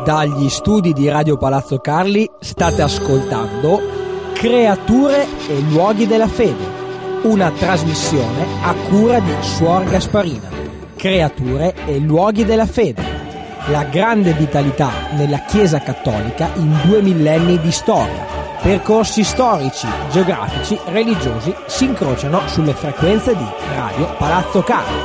Dagli studi di Radio Palazzo Carli state ascoltando Creature e luoghi della fede, una trasmissione a cura di Suor Gasparina. Creature e luoghi della fede, la grande vitalità nella Chiesa Cattolica in 2 millenni di storia. Percorsi storici, geografici, religiosi si incrociano sulle frequenze di Radio Palazzo Carli.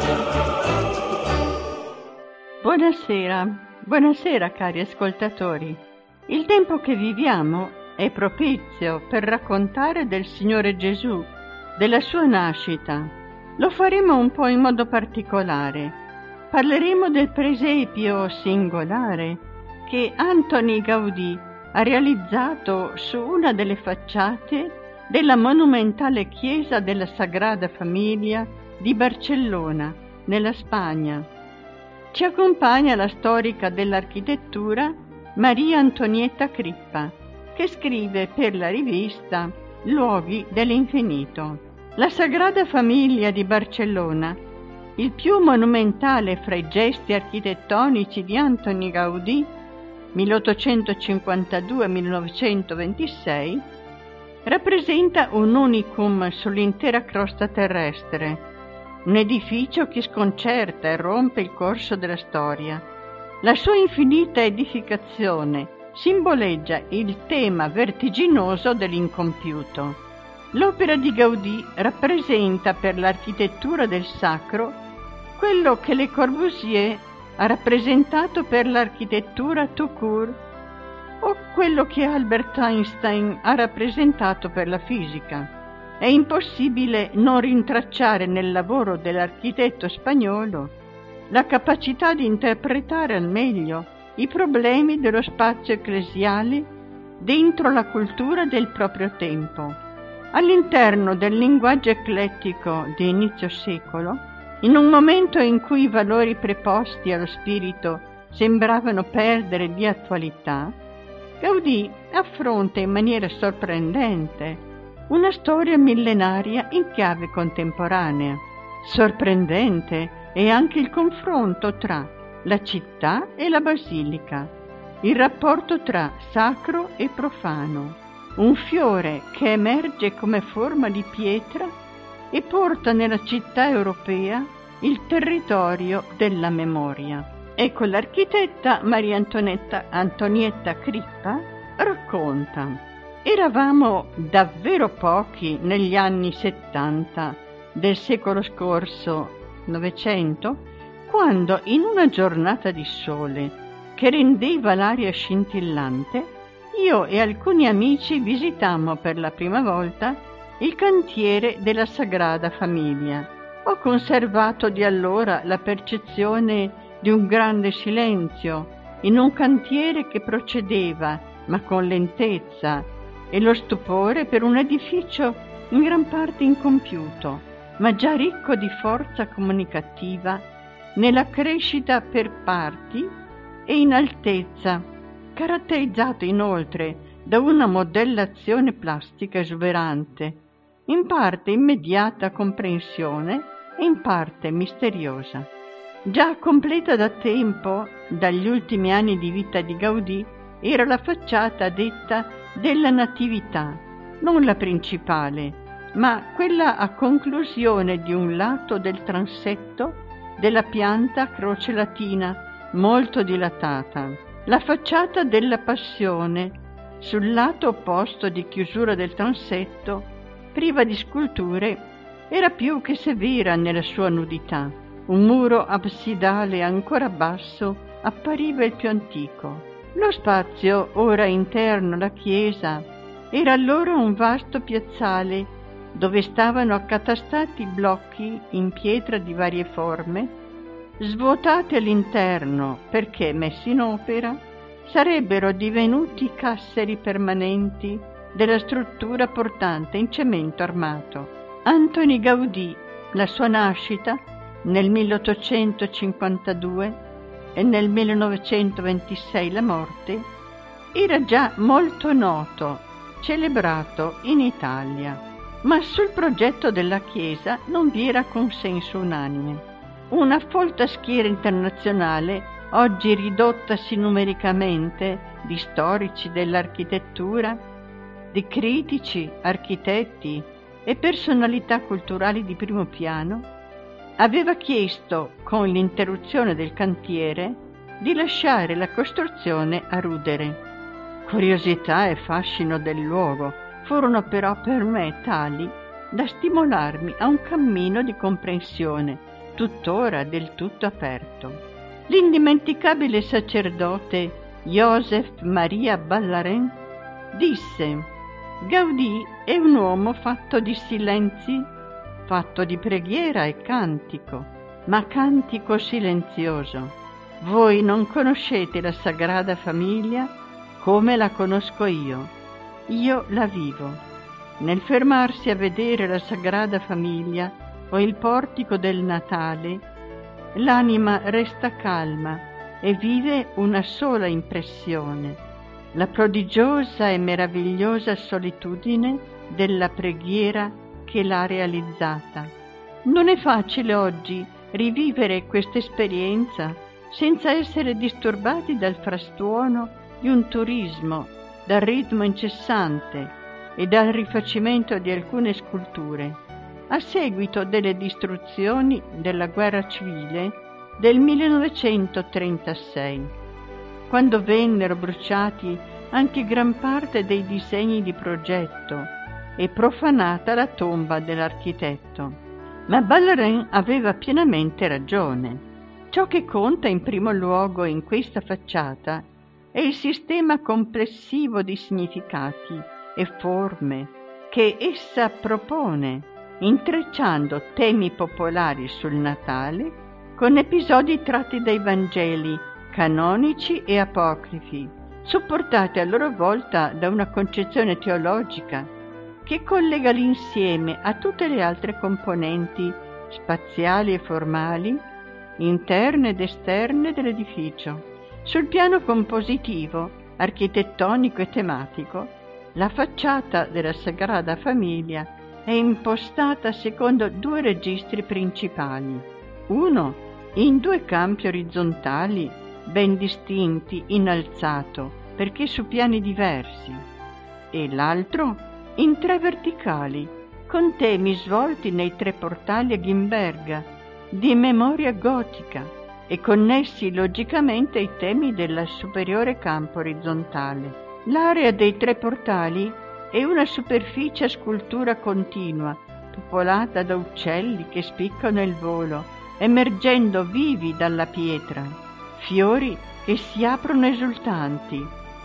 Buonasera cari ascoltatori. Il tempo che viviamo è propizio per raccontare del Signore Gesù, della sua nascita. Lo faremo un po' in modo particolare. Parleremo del presepio singolare che Antoni Gaudì ha realizzato su una delle facciate della monumentale chiesa della Sagrada Famiglia di Barcellona, nella Spagna. Ci accompagna la storica dell'architettura Maria Antonietta Crippa, che scrive per la rivista Luoghi dell'Infinito. La Sagrada Famiglia di Barcellona, il più monumentale fra i gesti architettonici di Antoni Gaudì, 1852-1926, rappresenta un unicum sull'intera crosta terrestre, un edificio che sconcerta e rompe il corso della storia. La sua infinita edificazione simboleggia il tema vertiginoso dell'incompiuto. L'opera di Gaudì rappresenta per l'architettura del sacro quello che Le Corbusier ha rappresentato per l'architettura tout court o quello che Albert Einstein ha rappresentato per la fisica. È impossibile non rintracciare nel lavoro dell'architetto spagnolo la capacità di interpretare al meglio i problemi dello spazio ecclesiale dentro la cultura del proprio tempo. All'interno del linguaggio eclettico di inizio secolo, in un momento in cui i valori preposti allo spirito sembravano perdere di attualità, Gaudì affronta in maniera sorprendente una storia millenaria in chiave contemporanea. Sorprendente è anche il confronto tra la città e la basilica, il rapporto tra sacro e profano, un fiore che emerge come forma di pietra e porta nella città europea il territorio della memoria. Ecco, l'architetta Maria Antonietta Crippa racconta: eravamo davvero pochi negli anni 70 del secolo scorso, Novecento, quando in una giornata di sole che rendeva l'aria scintillante, io e alcuni amici visitammo per la prima volta il cantiere della Sagrada Famiglia. Ho conservato di allora la percezione di un grande silenzio in un cantiere che procedeva, ma con lentezza, e lo stupore per un edificio in gran parte incompiuto, ma già ricco di forza comunicativa nella crescita per parti e in altezza, caratterizzato inoltre da una modellazione plastica esuberante, in parte immediata comprensione e in parte misteriosa. Già completa da tempo, dagli ultimi anni di vita di Gaudì, era la facciata detta della Natività, non la principale, ma quella a conclusione di un lato del transetto della pianta a croce latina molto dilatata. La facciata della Passione, sul lato opposto di chiusura del transetto, priva di sculture, era più che severa nella sua nudità. Un muro absidale ancora basso appariva il più antico. Lo spazio, ora interno alla chiesa, era allora un vasto piazzale dove stavano accatastati blocchi in pietra di varie forme, svuotati all'interno perché messi in opera sarebbero divenuti casseri permanenti della struttura portante in cemento armato. Antoni Gaudì, la sua nascita nel 1852 e nel 1926 la morte, era già molto noto, celebrato in Italia. Ma sul progetto della Chiesa non vi era consenso unanime. Una folta schiera internazionale oggi ridottasi numericamente di storici dell'architettura, di critici, architetti e personalità culturali di primo piano, aveva chiesto, con l'interruzione del cantiere, di lasciare la costruzione a rudere. Curiosità e fascino del luogo furono però per me tali da stimolarmi a un cammino di comprensione, tuttora del tutto aperto. L'indimenticabile sacerdote Joseph Maria Ballarène disse: Gaudì è un uomo fatto di silenzi, fatto di preghiera e cantico, ma cantico silenzioso. Voi non conoscete la Sagrada Famiglia come la conosco io la vivo. Nel fermarsi a vedere la Sagrada Famiglia o il portico del Natale, l'anima resta calma e vive una sola impressione, la prodigiosa e meravigliosa solitudine della preghiera che l'ha realizzata. Non è facile oggi rivivere questa esperienza senza essere disturbati dal frastuono di un turismo, dal ritmo incessante e dal rifacimento di alcune sculture, a seguito delle distruzioni della guerra civile del 1936, quando vennero bruciati anche gran parte dei disegni di progetto e profanata la tomba dell'architetto. Ma Ballarène aveva pienamente ragione. Ciò che conta in primo luogo in questa facciata è il sistema complessivo di significati e forme che essa propone, intrecciando temi popolari sul Natale con episodi tratti dai Vangeli canonici e apocrifi, supportati a loro volta da una concezione teologica che collega l'insieme a tutte le altre componenti spaziali e formali, interne ed esterne dell'edificio. Sul piano compositivo, architettonico e tematico, la facciata della Sagrada Famiglia è impostata secondo due registri principali. Uno in due campi orizzontali ben distinti in alzato, perché su piani diversi, e l'altro in tre verticali, con temi svolti nei tre portali a ghinberga, di memoria gotica, e connessi logicamente ai temi del superiore campo orizzontale. L'area dei tre portali è una superficie a scultura continua, popolata da uccelli che spiccano il volo, emergendo vivi dalla pietra, fiori che si aprono esultanti,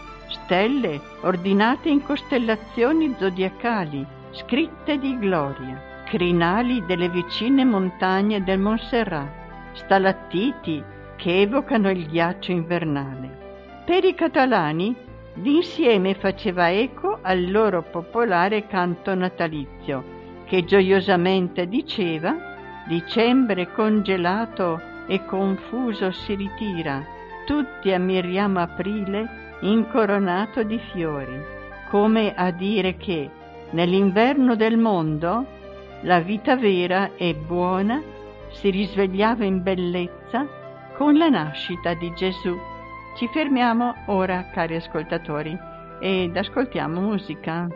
stelle ordinate in costellazioni zodiacali, scritte di gloria, crinali delle vicine montagne del Montserrat, stalattiti che evocano il ghiaccio invernale. Per i catalani l'insieme faceva eco al loro popolare canto natalizio, che gioiosamente diceva: dicembre congelato e confuso si ritira, tutti ammiriamo aprile incoronato di fiori, come a dire che nell'inverno del mondo la vita vera e buona si risvegliava in bellezza con la nascita di Gesù. Ci fermiamo ora, cari ascoltatori, ed ascoltiamo musica.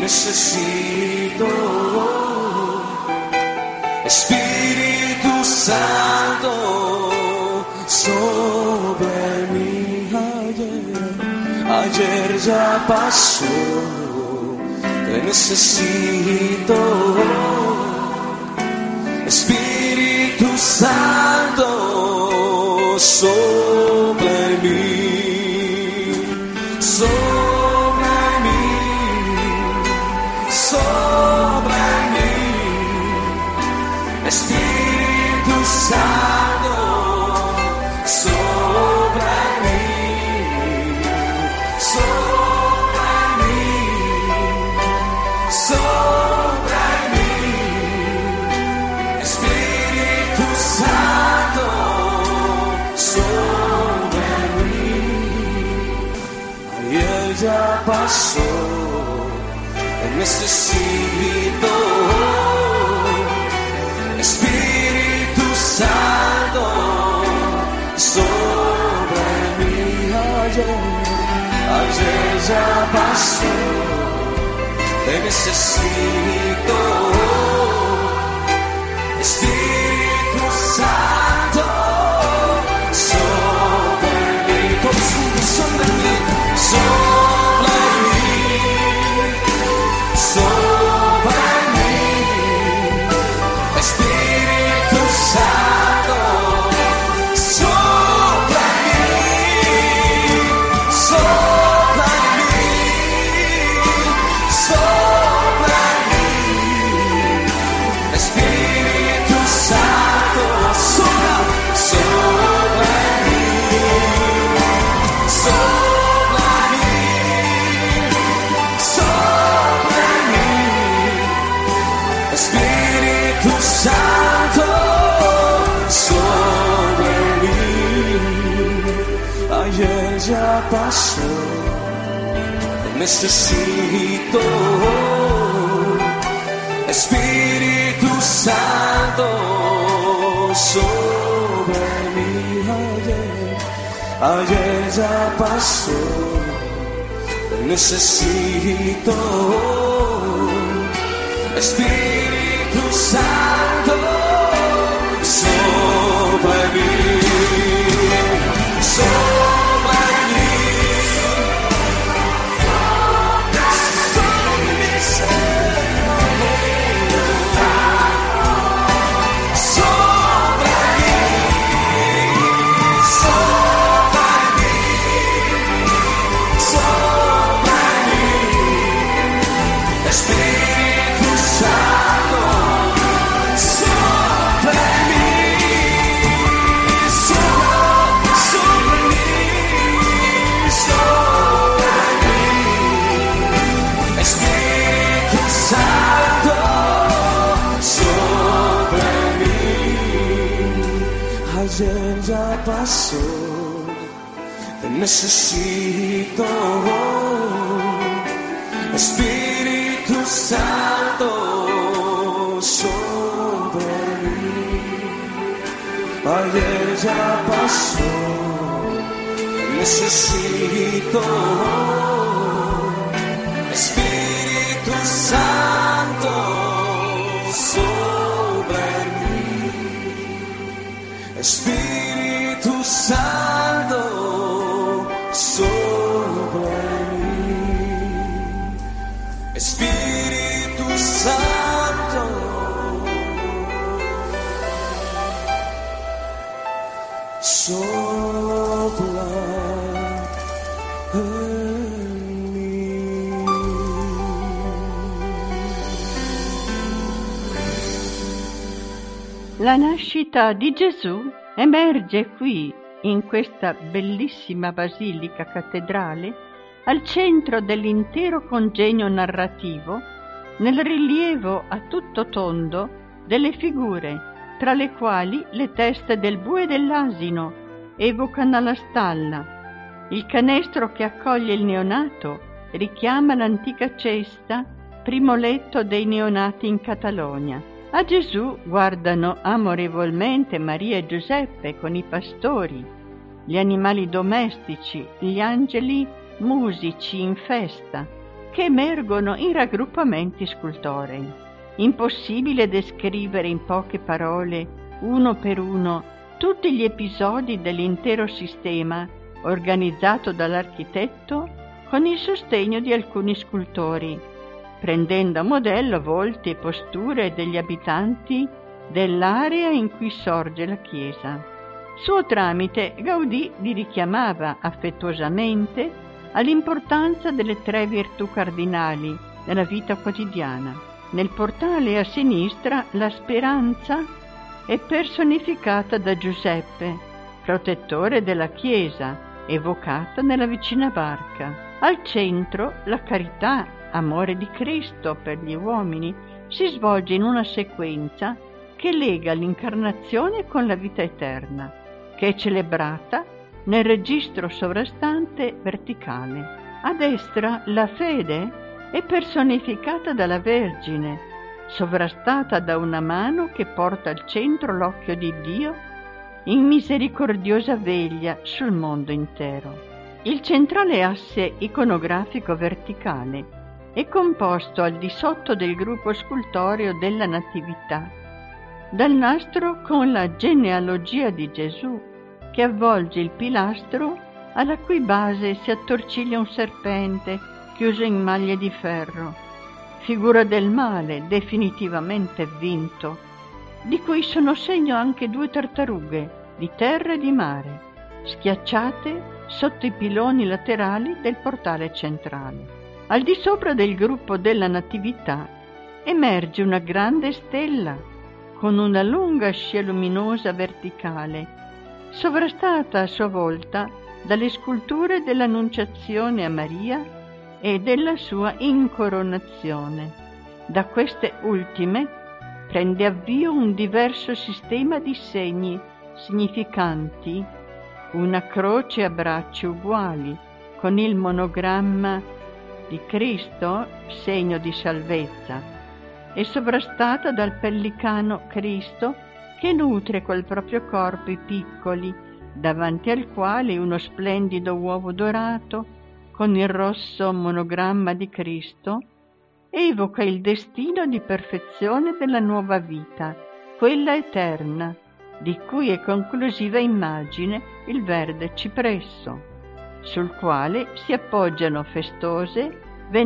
necesito. Espíritu Santo sobre mí. Ayer ya pasó, te necesito. Espíritu Santo sobre mí, sobre mí, sobre mí. Espíritu Santo sobre mí, sobre mí, sobre mí. Espíritu Santo sobre mí. Ayer ya pasó, te necesito. Espíritu Santo sobre mí. Ayer ya pasó, te necesito. Espíritu Santo sobre mí. Sobre mí, sobre mí, sobre mí. Espíritu Santo sobre mí, sobre mí, sobre mí. Espíritu Santo sobre mí, sobre mí, sobre mí. Espíritu Santo sobre mí. Ayer ya pasó, te necesito. Espíritu Santo sobre mí. Ayer ya pasó, te necesito. Espíritu Santo sobre mí, sobre mí, sobre mí, sobre mí, sobre mí, sobre mí. Espíritu Santo sobre mí, sobre mí, sobre mí. Espíritu Santo sobre mí. Ayer ya pasó, te necesito. Espíritu Santo sobre mí. Ayer ya pasó, te necesito. Espíritu Santo sobre mí. Espíritu Santo sobre mí. Espíritu Santo sopla en mí. La nascita di Gesù emerge qui, in questa bellissima basilica cattedrale, al centro dell'intero congegno narrativo, nel rilievo a tutto tondo delle figure, tra le quali le teste del bue e dell'asino evocano la stalla. Il canestro che accoglie il neonato richiama l'antica cesta, primo letto dei neonati in Catalogna. A Gesù guardano amorevolmente Maria e Giuseppe con i pastori, gli animali domestici, gli angeli musici in festa, che emergono in raggruppamenti scultorei. Impossibile descrivere in poche parole, uno per uno, tutti gli episodi dell'intero sistema organizzato dall'architetto con il sostegno di alcuni scultori, prendendo a modello volti e posture degli abitanti dell'area in cui sorge la chiesa. Suo tramite Gaudì li richiamava affettuosamente all'importanza delle 3 virtù cardinali nella vita quotidiana. Nel portale a sinistra la speranza è personificata da Giuseppe, protettore della chiesa, evocata nella vicina barca. Al centro la carità, amore di Cristo per gli uomini, si svolge in una sequenza che lega l'incarnazione con la vita eterna, che è celebrata nel registro sovrastante verticale. A destra la fede è personificata dalla Vergine, sovrastata da una mano che porta al centro l'occhio di Dio in misericordiosa veglia sul mondo intero. Il centrale asse iconografico verticale è composto al di sotto del gruppo scultoreo della Natività dal nastro con la genealogia di Gesù, che avvolge il pilastro alla cui base si attorciglia un serpente chiuso in maglie di ferro, figura del male definitivamente vinto, di cui sono segno anche 2 tartarughe di terra e di mare, schiacciate sotto i piloni laterali del portale centrale. Al di sopra del gruppo della Natività emerge una grande stella con una lunga scia luminosa verticale, sovrastata a sua volta dalle sculture dell'Annunciazione a Maria e della sua incoronazione. Da queste ultime prende avvio un diverso sistema di segni significanti una croce a bracci uguali con il monogramma di Cristo, segno di salvezza, e sovrastata dal pellicano Cristo che nutre col proprio corpo i piccoli, davanti al quale uno splendido uovo dorato con il rosso monogramma di Cristo evoca il destino di perfezione della nuova vita, quella eterna, di cui è conclusiva immagine il verde cipresso, sul quale si appoggiano festose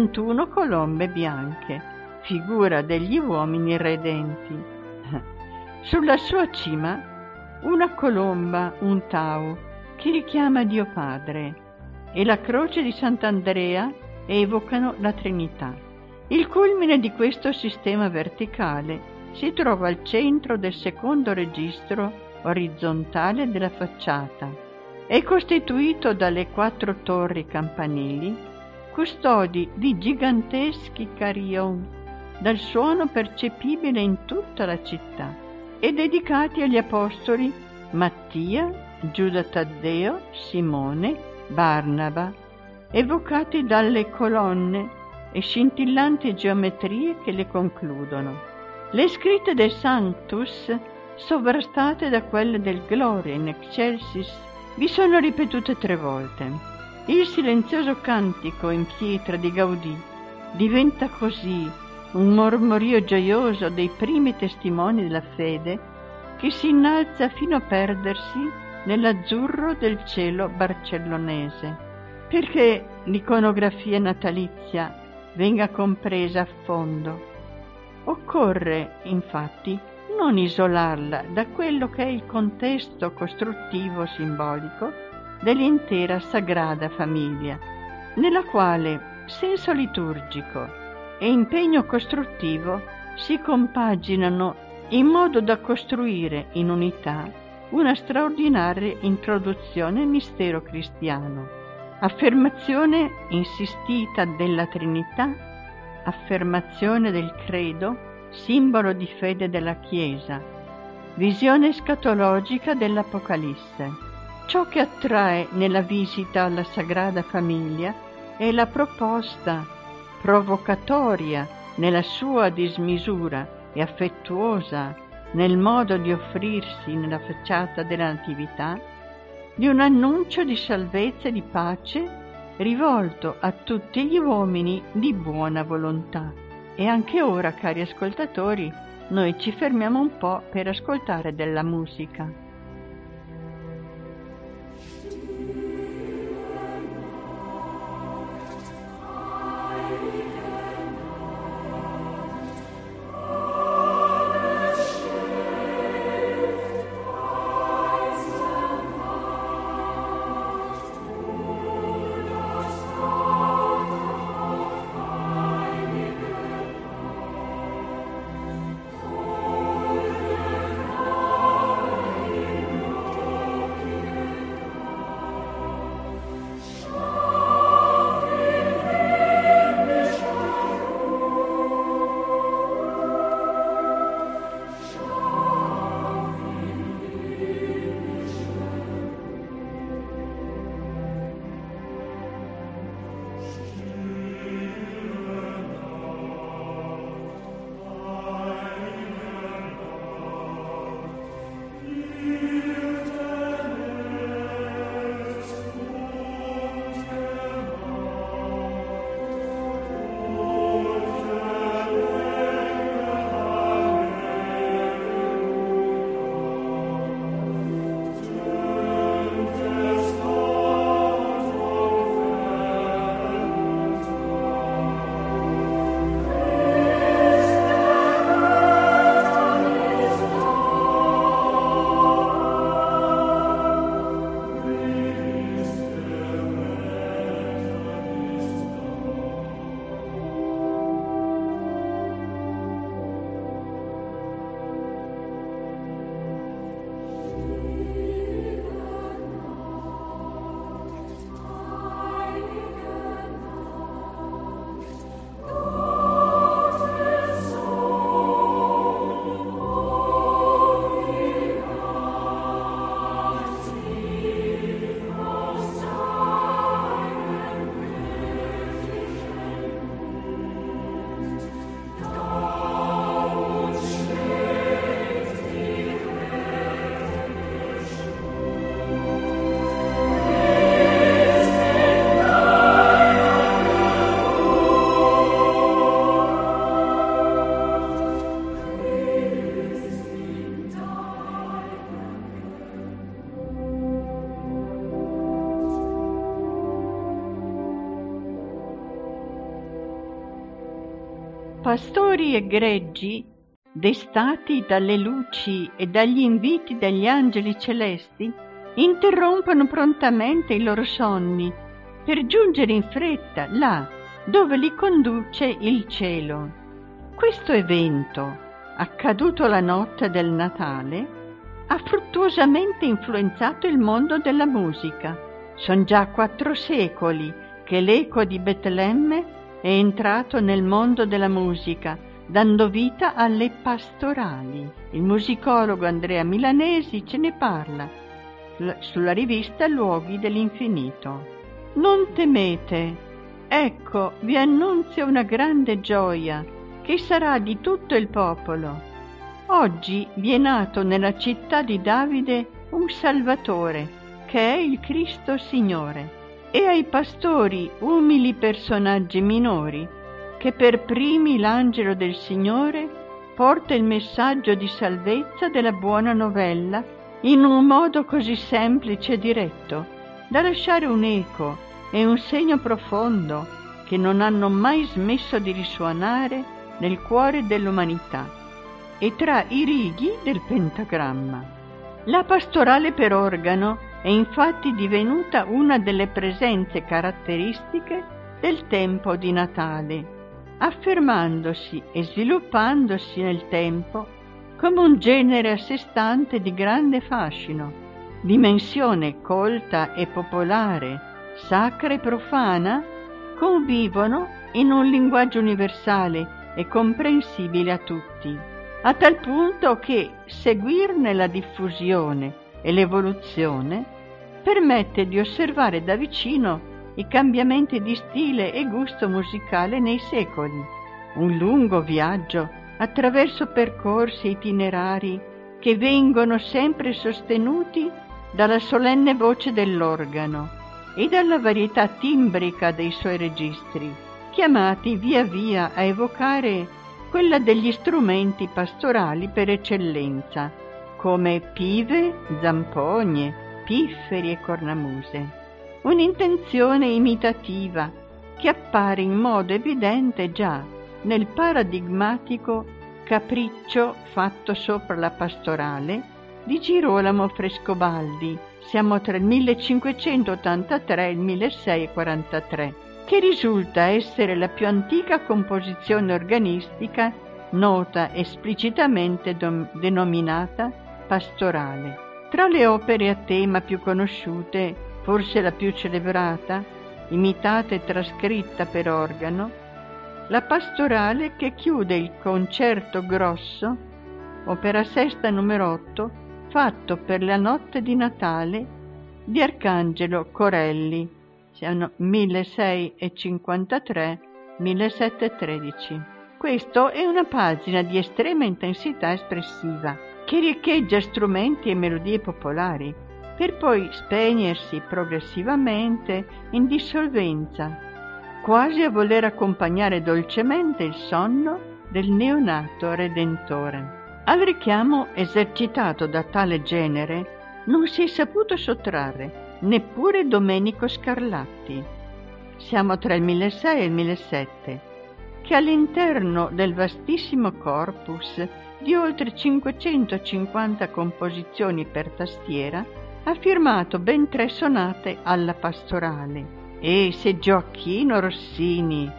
21 colombe bianche, figura degli uomini redenti. Sulla sua cima una colomba, un tau, che richiama Dio Padre, e la croce di Sant'Andrea evocano la Trinità. Il culmine di questo sistema verticale si trova al centro del secondo registro orizzontale della facciata. È costituito dalle 4 torri campanili, custodi di giganteschi carillon, dal suono percepibile in tutta la città, e dedicati agli apostoli Mattia, Giuda Taddeo, Simone, Barnaba, evocati dalle colonne e scintillanti geometrie che le concludono. Le scritte del Sanctus, sovrastate da quelle del Gloria in Excelsis, vi sono ripetute 3 volte. Il silenzioso cantico in pietra di Gaudì diventa così un mormorio gioioso dei primi testimoni della fede che si innalza fino a perdersi nell'azzurro del cielo barcellonese. Perché l'iconografia natalizia venga compresa a fondo, occorre infatti non isolarla da quello che è il contesto costruttivo simbolico dell'intera Sagrada Famiglia, nella quale senso liturgico e impegno costruttivo si compaginano in modo da costruire in unità una straordinaria introduzione al mistero cristiano, affermazione insistita della Trinità, affermazione del credo, simbolo di fede della Chiesa, visione escatologica dell'Apocalisse. Ciò che attrae nella visita alla Sagrada Famiglia è la proposta provocatoria nella sua dismisura e affettuosa nel modo di offrirsi nella facciata della Natività, di un annuncio di salvezza e di pace rivolto a tutti gli uomini di buona volontà. E anche ora, cari ascoltatori, noi ci fermiamo un po' per ascoltare della musica. Pastori e greggi, destati dalle luci e dagli inviti degli angeli celesti, interrompono prontamente i loro sonni per giungere in fretta là dove li conduce il cielo. Questo evento, accaduto la notte del Natale, ha fruttuosamente influenzato il mondo della musica. Son già 4 secoli che l'eco di Betlemme è entrato nel mondo della musica, dando vita alle pastorali. Il musicologo Andrea Milanesi ce ne parla sulla rivista Luoghi dell'Infinito. Non temete, ecco vi annunzio una grande gioia che sarà di tutto il popolo. Oggi vi è nato nella città di Davide un Salvatore, che è il Cristo Signore. E ai pastori, umili personaggi minori, che per primi l'angelo del Signore porta il messaggio di salvezza della buona novella in un modo così semplice e diretto da lasciare un eco e un segno profondo che non hanno mai smesso di risuonare nel cuore dell'umanità e tra i righi del pentagramma. La pastorale per organo è infatti divenuta una delle presenze caratteristiche del tempo di Natale, affermandosi e sviluppandosi nel tempo come un genere a sé stante di grande fascino, dimensione colta e popolare, sacra e profana, convivono in un linguaggio universale e comprensibile a tutti, a tal punto che seguirne la diffusione e l'evoluzione permette di osservare da vicino i cambiamenti di stile e gusto musicale nei secoli, un lungo viaggio attraverso percorsi e itinerari che vengono sempre sostenuti dalla solenne voce dell'organo e dalla varietà timbrica dei suoi registri, chiamati via via a evocare quella degli strumenti pastorali per eccellenza, come pive, zampogne, pifferi e cornamuse. Un'intenzione imitativa che appare in modo evidente già nel paradigmatico capriccio fatto sopra la pastorale di Girolamo Frescobaldi, siamo tra il 1583 e il 1643, che risulta essere la più antica composizione organistica nota esplicitamente denominata pastorale. Tra le opere a tema più conosciute, forse la più celebrata, imitata e trascritta per organo, la pastorale che chiude il concerto grosso, opera sesta numero 8, fatto per la notte di Natale di Arcangelo Corelli, siamo 1653-1713. Questo è una pagina di estrema intensità espressiva, che riecheggia strumenti e melodie popolari, per poi spegnersi progressivamente in dissolvenza, quasi a voler accompagnare dolcemente il sonno del neonato Redentore. Al richiamo esercitato da tale genere non si è saputo sottrarre neppure Domenico Scarlatti. Siamo tra il 1600 e il 1700, che all'interno del vastissimo corpus di oltre 550 composizioni per tastiera ha firmato ben 3 sonate alla pastorale, e se Gioacchino Rossini,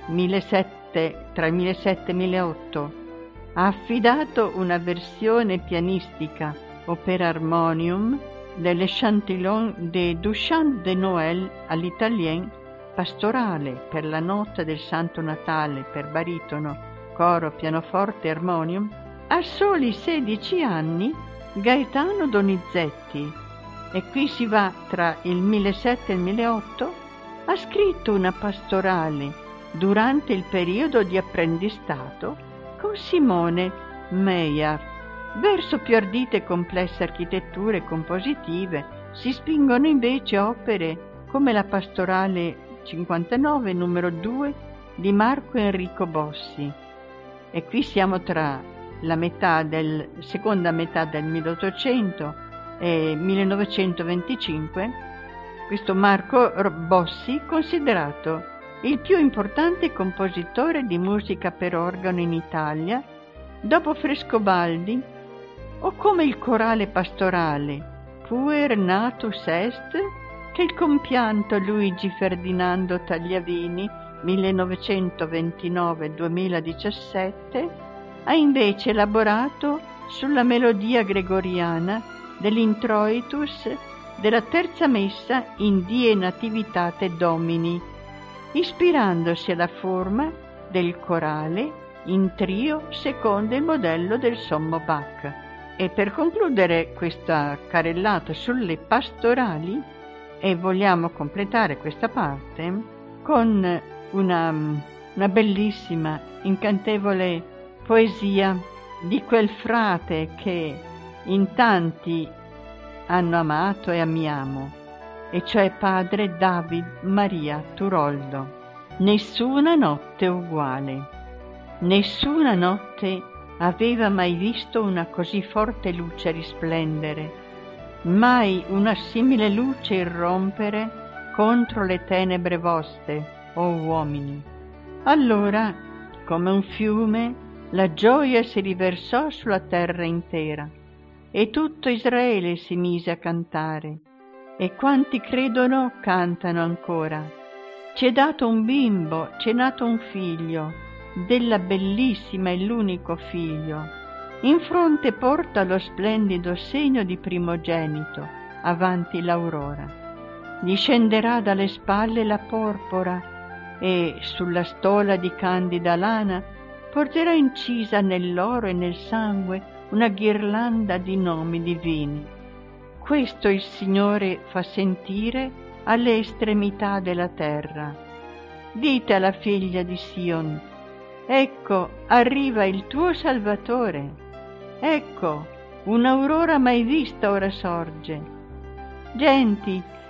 tra il 1700 e il 1800, ha affidato una versione pianistica o per armonium delle Chantillon de Duchamp de Noël all'italien, pastorale per la notte del Santo Natale per baritono, coro, pianoforte e armonium, a soli 16 anni Gaetano Donizetti, e qui si va tra il 1700 e il 1800, ha scritto una pastorale durante il periodo di apprendistato con Simone Meyer. Verso più ardite e complesse architetture compositive si spingono invece opere come la pastorale 59 numero 2 di Marco Enrico Bossi, e qui siamo tra la seconda metà del 1800 e 1925, questo Marco Bossi considerato il più importante compositore di musica per organo in Italia dopo Frescobaldi, o come il corale pastorale Puer Natus Est che il compianto Luigi Ferdinando Tagliavini 1929-2017 ha invece elaborato sulla melodia gregoriana dell'introitus della terza messa in Die Nativitate Domini, ispirandosi alla forma del corale in trio secondo il modello del sommo Bach. E per concludere questa carrellata sulle pastorali, e vogliamo completare questa parte con una bellissima, incantevole poesia di quel frate che in tanti hanno amato e amiamo, e cioè padre David Maria Turoldo. Nessuna notte uguale. Nessuna notte aveva mai visto una così forte luce risplendere, mai una simile luce irrompere contro le tenebre vostre, o uomini. Allora, come un fiume, la gioia si riversò sulla terra intera, e tutto Israele si mise a cantare, e quanti credono cantano ancora. Ci è dato un bimbo, ci è nato un figlio, della bellissima e l'unico figlio. In fronte porta lo splendido segno di primogenito, avanti l'aurora. Gli scenderà dalle spalle la porpora, e sulla stola di candida lana porterà incisa nell'oro e nel sangue una ghirlanda di nomi divini. Questo il Signore fa sentire alle estremità della terra. Dite alla figlia di Sion: ecco, arriva il tuo Salvatore. Ecco, un'aurora mai vista ora sorge. Genti,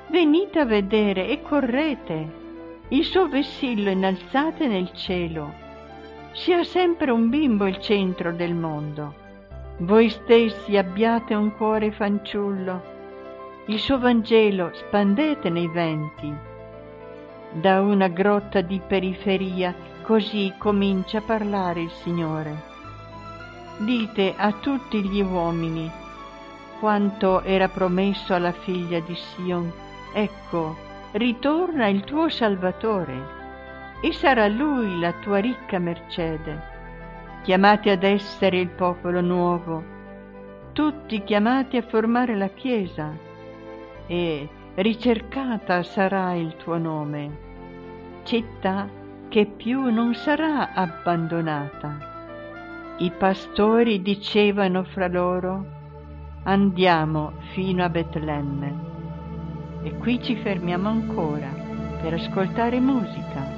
Venite a vedere e correte. Il suo vessillo innalzate nel cielo. Sia sempre un bimbo il centro del mondo. Voi stessi abbiate un cuore fanciullo. Il suo Vangelo spandete nei venti. Da una grotta di periferia così comincia a parlare il Signore. Dite a tutti gli uomini quanto era promesso alla figlia di Sion. Ecco, ritorna il tuo Salvatore e sarà Lui la tua ricca mercede. Chiamati ad essere il popolo nuovo, tutti chiamati a formare la Chiesa, e ricercata sarà il tuo nome, città che più non sarà abbandonata. I pastori dicevano fra loro: andiamo fino a Betlemme. E qui ci fermiamo ancora per ascoltare musica.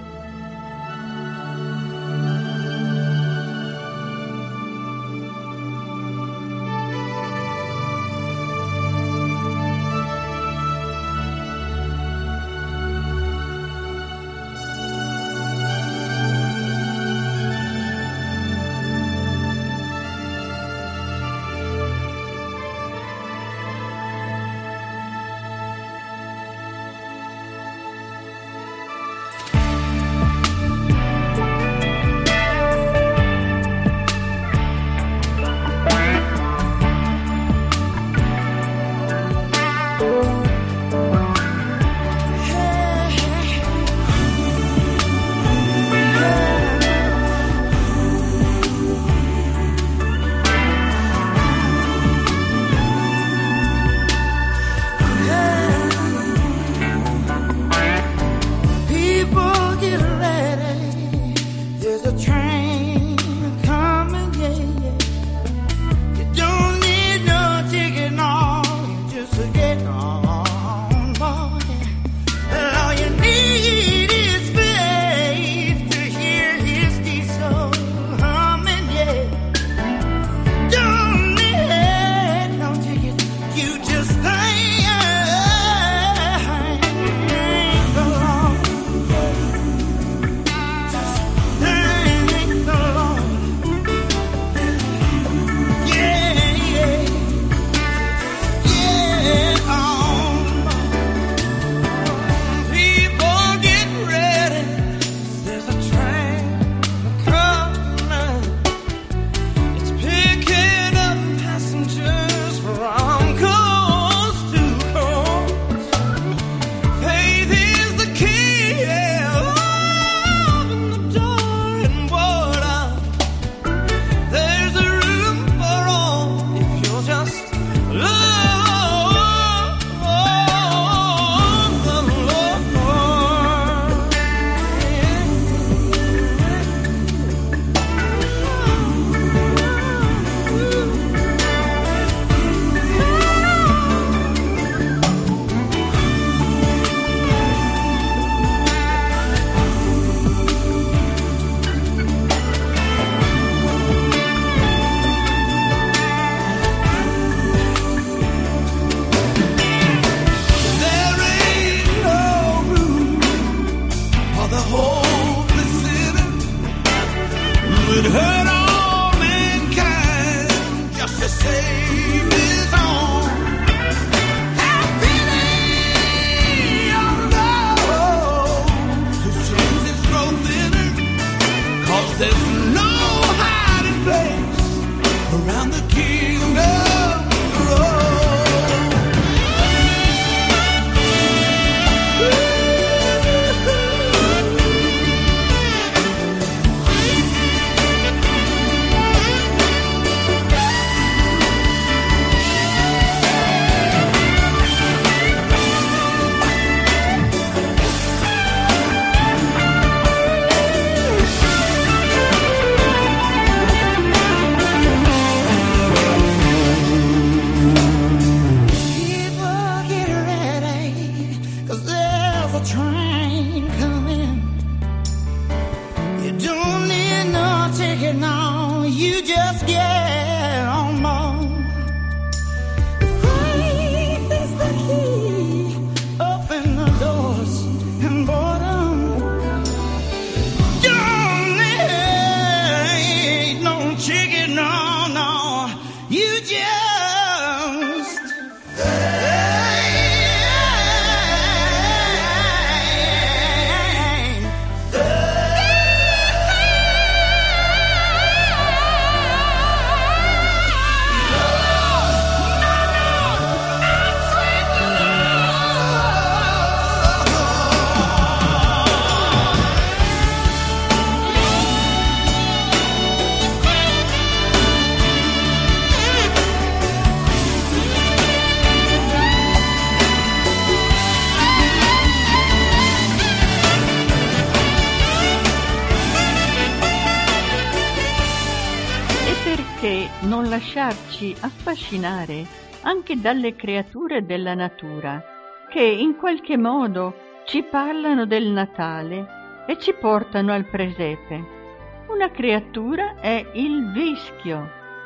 lasciarci affascinare anche dalle creature della natura, che in qualche modo ci parlano del Natale e ci portano al presepe. Una creatura è il vischio,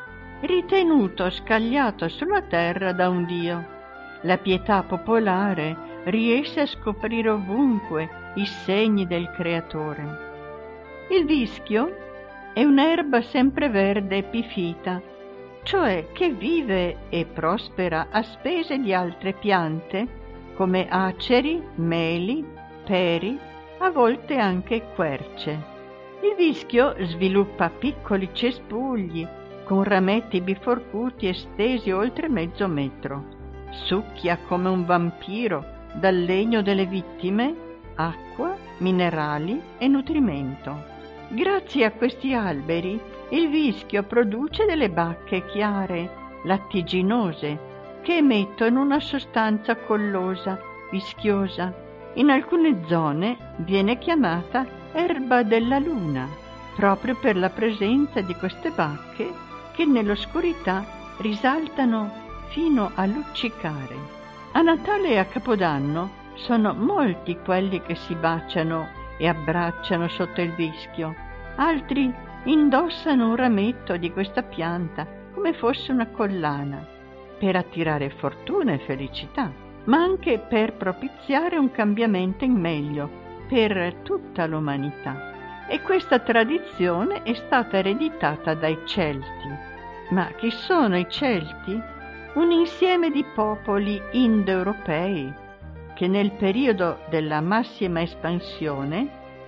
ritenuto scagliato sulla terra da un dio. La pietà popolare riesce a scoprire ovunque i segni del creatore. Il vischio è un'erba sempreverde epifita, cioè che vive e prospera a spese di altre piante come aceri, meli, peri, a volte anche querce. Il vischio sviluppa piccoli cespugli con rametti biforcuti estesi oltre mezzo metro. Succhia come un vampiro dal legno delle vittime acqua, minerali e nutrimento. Grazie a questi alberi il vischio produce delle bacche chiare, lattiginose, che emettono una sostanza collosa, vischiosa. In alcune zone viene chiamata erba della luna, proprio per la presenza di queste bacche che nell'oscurità risaltano fino a luccicare. A Natale e a Capodanno sono molti quelli che si baciano e abbracciano sotto il vischio, altri indossano un rametto di questa pianta come fosse una collana, per attirare fortuna e felicità, ma anche per propiziare un cambiamento in meglio per tutta l'umanità. E questa tradizione è stata ereditata dai Celti. Ma chi sono i Celti? Un insieme di popoli indoeuropei che nel periodo della massima espansione,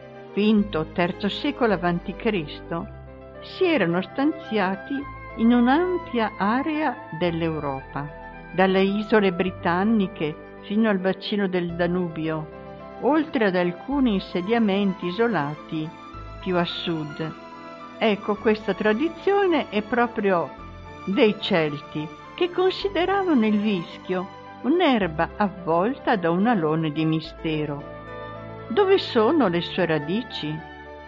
V-III secolo a.C., si erano stanziati in un'ampia area dell'Europa, dalle isole britanniche fino al bacino del Danubio, oltre ad alcuni insediamenti isolati più a sud. Ecco, questa tradizione è proprio dei Celti, che consideravano il vischio un'erba avvolta da un alone di mistero. Dove sono le sue radici?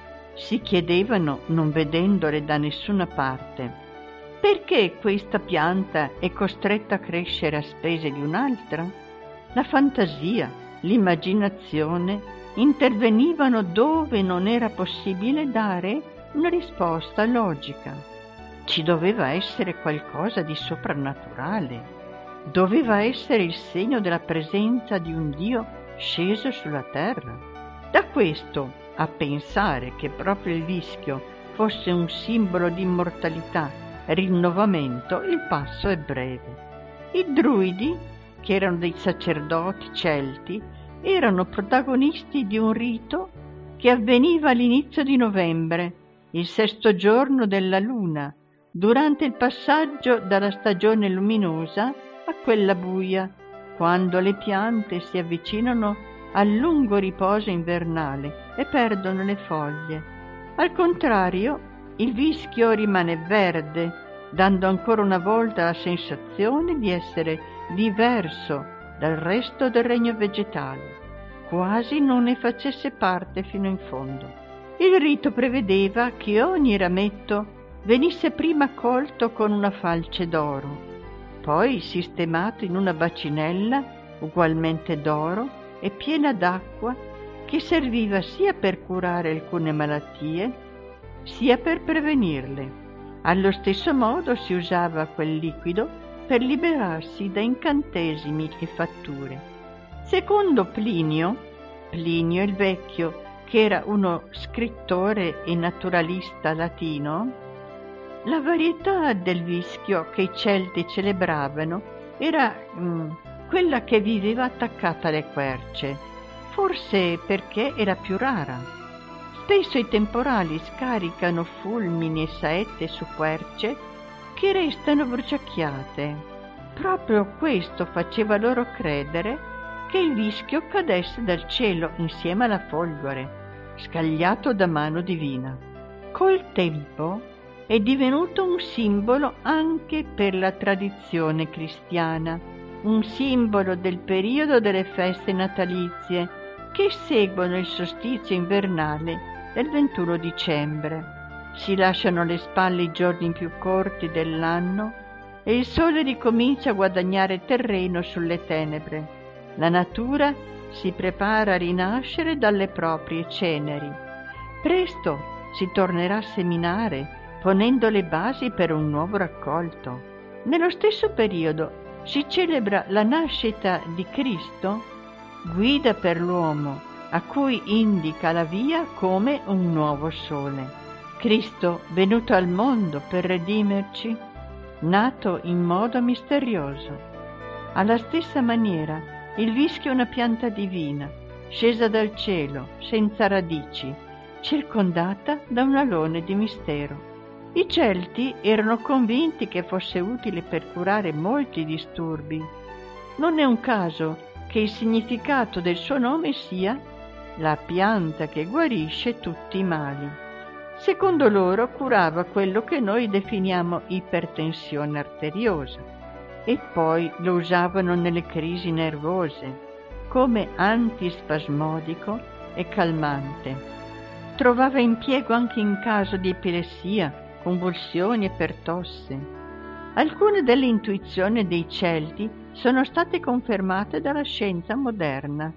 Si chiedevano, non vedendole da nessuna parte. Perché questa pianta è costretta a crescere a spese di un'altra? La fantasia, l'immaginazione intervenivano dove non era possibile dare una risposta logica. Ci doveva essere qualcosa di soprannaturale. Doveva essere il segno della presenza di un Dio sceso sulla terra. Da questo a pensare che proprio il vischio fosse un simbolo di immortalità, rinnovamento, il passo è breve. I druidi, che erano dei sacerdoti celti, erano protagonisti di un rito che avveniva all'inizio di novembre, il sesto giorno della luna, durante il passaggio dalla stagione luminosa a quella buia, quando le piante si avvicinano al lungo riposo invernale e perdono le foglie. Al contrario, il vischio rimane verde, dando ancora una volta la sensazione di essere diverso dal resto del regno vegetale, quasi non ne facesse parte fino in fondo. Il rito prevedeva che ogni rametto venisse prima colto con una falce d'oro, poi sistemato in una bacinella ugualmente d'oro e piena d'acqua, che serviva sia per curare alcune malattie sia per prevenirle. Allo stesso modo si usava quel liquido per liberarsi da incantesimi e fatture. Secondo Plinio il Vecchio, che era uno scrittore e naturalista latino, la varietà del vischio che i Celti celebravano era quella che viveva attaccata alle querce, forse perché era più rara. Spesso i temporali scaricano fulmini e saette su querce che restano bruciacchiate. Proprio questo faceva loro credere che il vischio cadesse dal cielo insieme alla folgore, scagliato da mano divina. Col tempo è divenuto un simbolo anche per la tradizione cristiana, un simbolo del periodo delle feste natalizie che seguono il solstizio invernale del 21 dicembre. si lasciano alle spalle i giorni più corti dell'anno e il sole ricomincia a guadagnare terreno sulle tenebre. La natura si prepara a rinascere dalle proprie ceneri. Presto si tornerà a seminare, ponendo le basi per un nuovo raccolto. Nello stesso periodo si celebra la nascita di Cristo, guida per l'uomo, a cui indica la via come un nuovo sole. Cristo, venuto al mondo per redimerci, nato in modo misterioso. Alla stessa maniera, il vischio è una pianta divina, scesa dal cielo, senza radici, circondata da un alone di mistero. I Celti erano convinti che fosse utile per curare molti disturbi. Non è un caso che il significato del suo nome sia la pianta che guarisce tutti i mali. Secondo loro curava quello che noi definiamo ipertensione arteriosa e poi lo usavano nelle crisi nervose come antispasmodico e calmante. Trovava impiego anche in caso di epilessia, convulsioni e per tosse. Alcune delle intuizioni dei Celti sono state confermate dalla scienza moderna.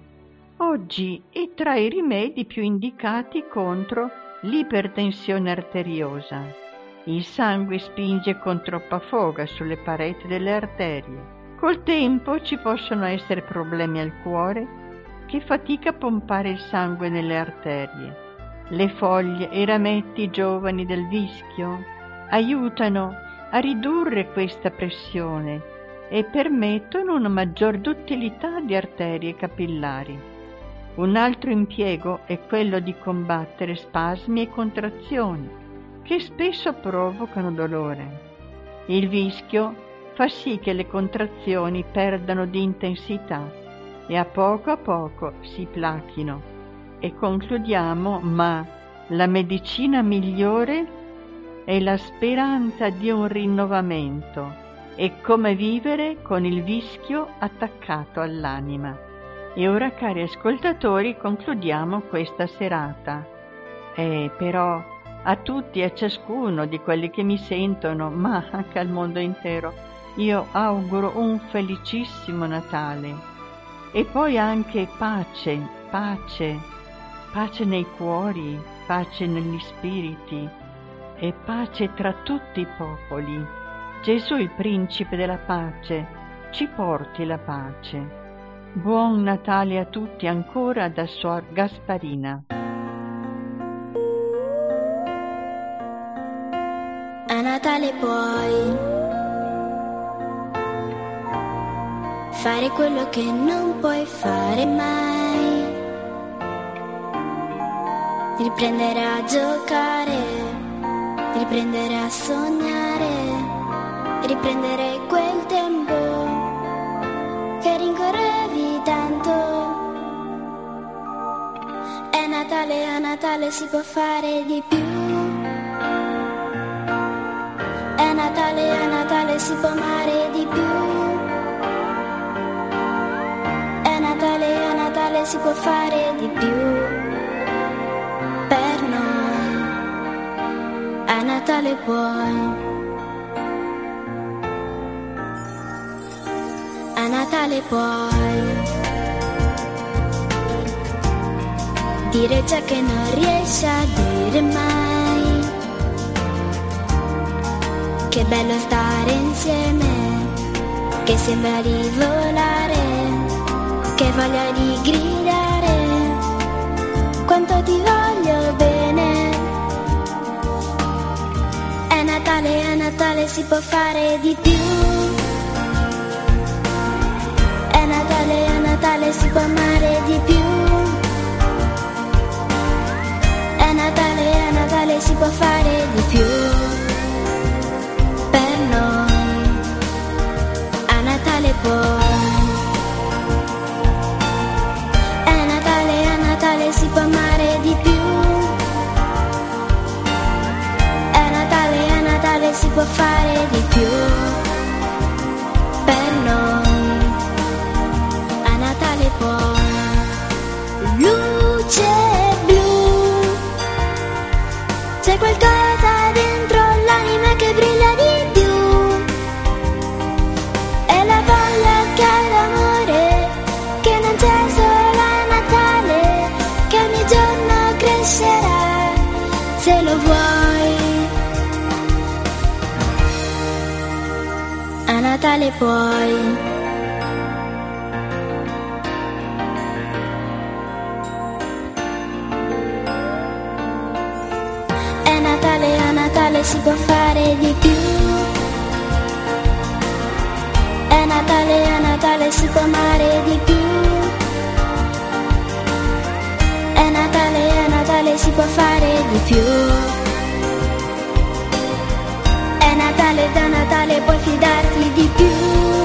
Oggi è tra i rimedi più indicati contro l'ipertensione arteriosa. Il sangue spinge con troppa foga sulle pareti delle arterie. Col tempo ci possono essere problemi al cuore che fatica a pompare il sangue nelle arterie. Le foglie e i rametti giovani del vischio aiutano a ridurre questa pressione e permettono una maggior duttilità di arterie capillari. Un altro impiego è quello di combattere spasmi e contrazioni che spesso provocano dolore. Il vischio fa sì che le contrazioni perdano di intensità e a poco si plachino. E concludiamo, ma la medicina migliore è la speranza di un rinnovamento, è come vivere con il vischio attaccato all'anima. E ora, cari ascoltatori, concludiamo questa serata. Però a tutti e a ciascuno di quelli che mi sentono, ma anche al mondo intero, io auguro un felicissimo Natale e poi anche pace nei cuori, pace negli spiriti e pace tra tutti i popoli. Gesù, il principe della pace, ci porti la pace. Buon Natale a tutti ancora da Suor Gasparina. A Natale puoi fare quello che non puoi fare mai. Riprendere a giocare, riprendere a sognare, riprendere quel tempo che rincorrevi tanto. È Natale, a Natale si può fare di più. È Natale, a Natale si può amare di più. È Natale, a Natale si può fare di più. Per noi a Natale puoi. A Natale puoi dire ciò che non riesci a dire mai. Che bello stare insieme, che sembra di volare, che voglia di gridare, quanto ti voglio bene. È Natale, a Natale si può fare di più. È Natale, a Natale si può amare di più. È Natale, a Natale si può fare di più. Per noi a Natale puoi. È Natale, a Natale si può amare di più. È Natale, a Natale si può fare di più. Per noi a Natale puoi. Luce blu, c'è qualcosa Natale poi. A Natale si può fare di più. A Natale si può amare di più. A Natale si può fare di più. È Natale, da Natale puoi fidarti di più.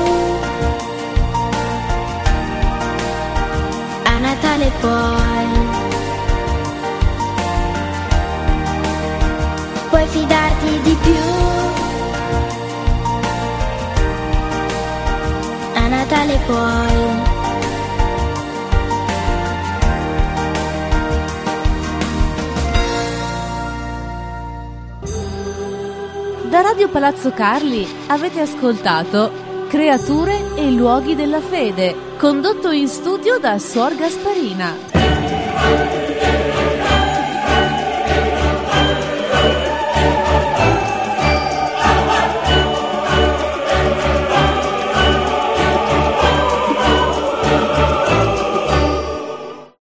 A Natale poi puoi fidarti di più. A Natale poi. Da Radio Palazzo Carli avete ascoltato Creature e luoghi della fede, condotto in studio da Suor Gasparina.